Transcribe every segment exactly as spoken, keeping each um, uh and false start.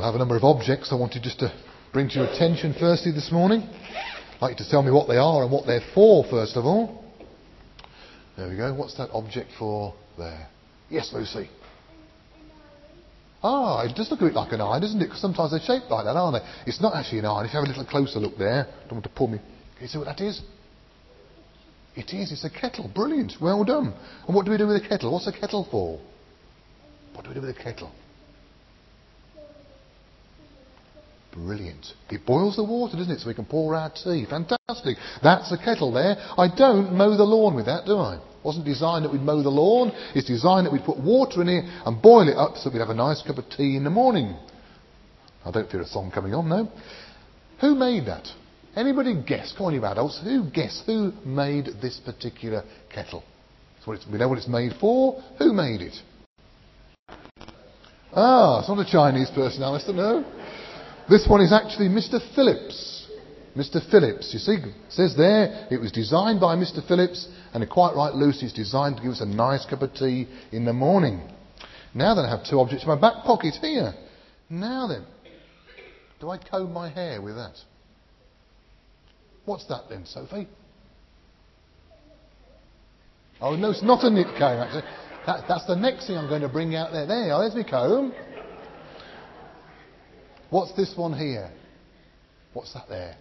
have a number of objects I wanted just to bring to your attention firstly this morning. I'd like you to tell me what they are and what they're for first of all. There we go. What's that object for there? Yes, Lucy. Ah, it does look a bit like an eye, doesn't it? Because sometimes they're shaped like that, aren't they? It's not actually an eye. If you have a little closer look there, don't want to pull me. Can you see what that is? It is. It's a kettle. Brilliant. Well done. And what do we do with a kettle? What's a kettle for? What do we do with a kettle? Brilliant. It boils the water, doesn't it? So we can pour our tea. Fantastic. That's a kettle there. I don't mow the lawn with that, do I? It wasn't designed that we'd mow the lawn. It's designed that we'd put water in it and boil it up so we'd have a nice cup of tea in the morning. I don't fear a song coming on, no. Who made that? Anybody guess? Come on, you adults. Who guess who made this particular kettle? That's what it's, we know what it's made for. Who made it? Ah, it's not a Chinese person, Alistair, no. This one is actually Mister Phillips. Mister Phillips. You see, it says there, it was designed by Mister Phillips, and quite right, Lucy, it's designed to give us a nice cup of tea in the morning. Now then, I have two objects in my back pocket here. Now then, do I comb my hair with that? What's that then, Sophie? Oh, no, it's not a knit comb, actually. That, that's the next thing I'm going to bring out there. There you are, there's my comb. What's this one here? What's that there?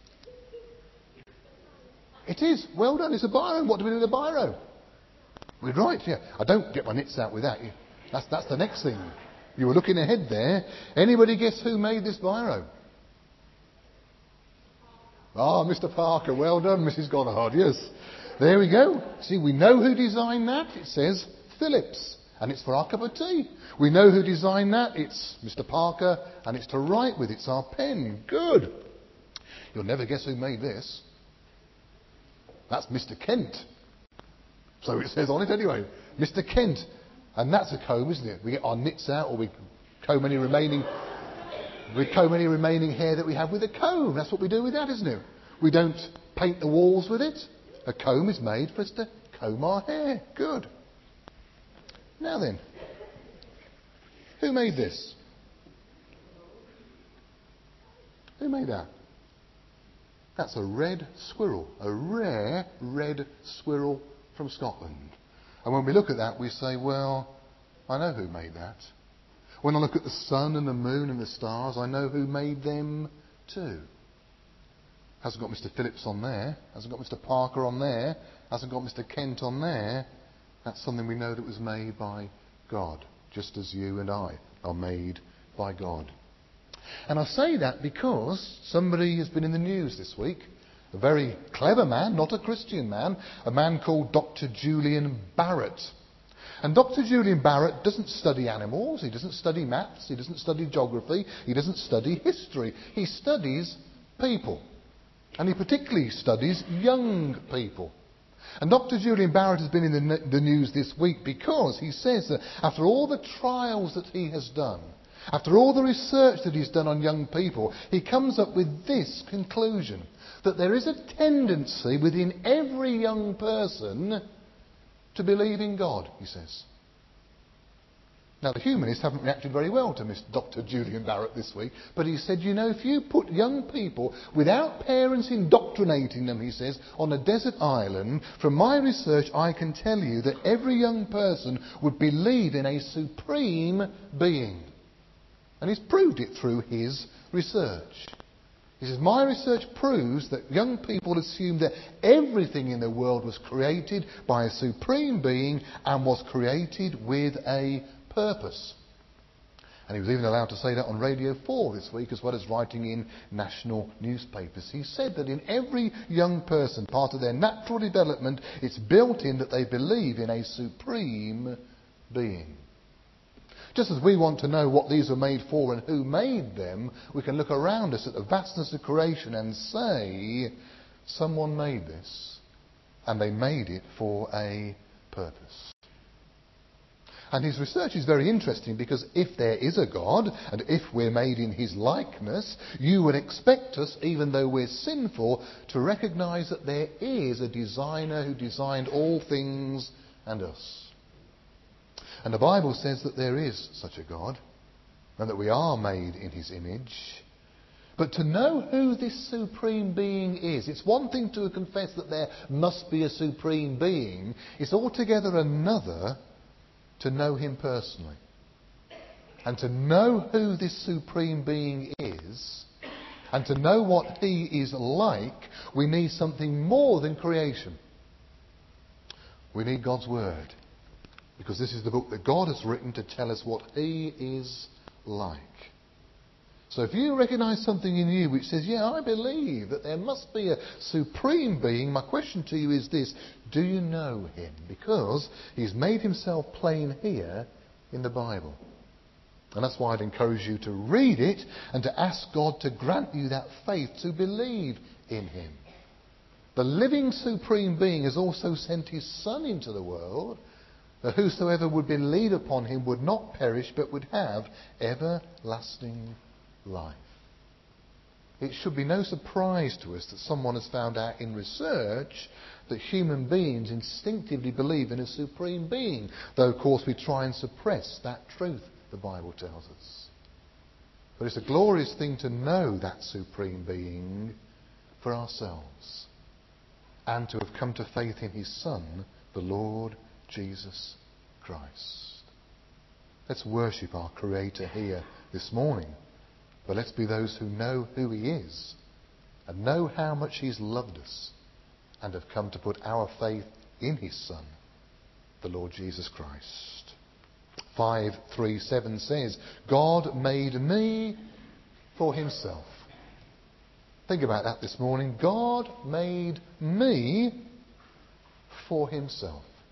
It is. Well done. It's a biro. What do we do with a biro? We're right, yeah. I don't get my knits out with that. That's, that's the next thing. You were looking ahead there. Anybody guess who made this biro? Ah, Mister Parker. Well done, Missus Goddard. Yes. There we go. See, we know who designed that. It says Phillips. And it's for our cup of tea. We know who designed that. It's Mister Parker, and it's to write with. It's our pen. Good. You'll never guess who made this. That's Mister Kent. So it says on it anyway. Mister Kent. And that's a comb, isn't it? We get our knits out, or we comb any remaining, we comb any remaining hair that we have with a comb. That's what we do with that, isn't it? We don't paint the walls with it. A comb is made for us to comb our hair. Good. Now then, who made this? Who made that? That's a red squirrel, a rare red squirrel from Scotland. And when we look at that, we say, well, I know who made that. When I look at the sun and the moon and the stars, I know who made them too. Hasn't got Mister Phillips on there, hasn't got Mister Parker on there, hasn't got Mister Kent on there. That's something we know that was made by God, just as you and I are made by God. And I say that because somebody has been in the news this week, a very clever man, not a Christian man, a man called Doctor Julian Barratt. And Doctor Julian Barratt doesn't study animals, he doesn't study maths, he doesn't study geography, he doesn't study history. He studies people. And he particularly studies young people. And Doctor Julian Barratt has been in the, the news this week because he says that after all the trials that he has done, after all the research that he's done on young people, he comes up with this conclusion, that there is a tendency within every young person to believe in God, he says. Now, the humanists haven't reacted very well to Mister Doctor Julian Barratt this week, but he said, you know, if you put young people, without parents indoctrinating them, he says, on a desert island, from my research I can tell you that every young person would believe in a supreme being. And he's proved it through his research. He says, my research proves that young people assume that everything in the world was created by a supreme being and was created with a purpose. And he was even allowed to say that on Radio four this week, as well as writing in national newspapers. He said that in every young person, part of their natural development, it's built in that they believe in a supreme being. Just as we want to know what these were made for and who made them, we can look around us at the vastness of creation and say, someone made this, and they made it for a purpose. And his research is very interesting because if there is a God, and if we're made in his likeness, you would expect us, even though we're sinful, to recognise that there is a designer who designed all things and us. And the Bible says that there is such a God. and that we are made in his image. But to know who this supreme being is, it's one thing to confess that there must be a supreme being. It's altogether another to know him personally. And to know who this supreme being is, and to know what he is like, we need something more than creation. We need God's Word. Because this is the book that God has written to tell us what he is like. So if you recognise something in you which says, yeah, I believe that there must be a supreme being, my question to you is this: do you know him? Because he's made himself plain here in the Bible. And that's why I'd encourage you to read it and to ask God to grant you that faith to believe in him. The living supreme being has also sent his Son into the world, that whosoever would believe upon him would not perish but would have everlasting life. It should be no surprise to us that someone has found out in research that human beings instinctively believe in a supreme being, though of course we try and suppress that truth, the Bible tells us. But it's a glorious thing to know that supreme being for ourselves, and to have come to faith in his Son, the Lord Jesus Christ. Let's worship our Creator here this morning. But let's be those who know who he is, and know how much he's loved us, and have come to put our faith in his Son, the Lord Jesus Christ. five three seven says, God made me for himself. Think about that this morning. God made me for himself.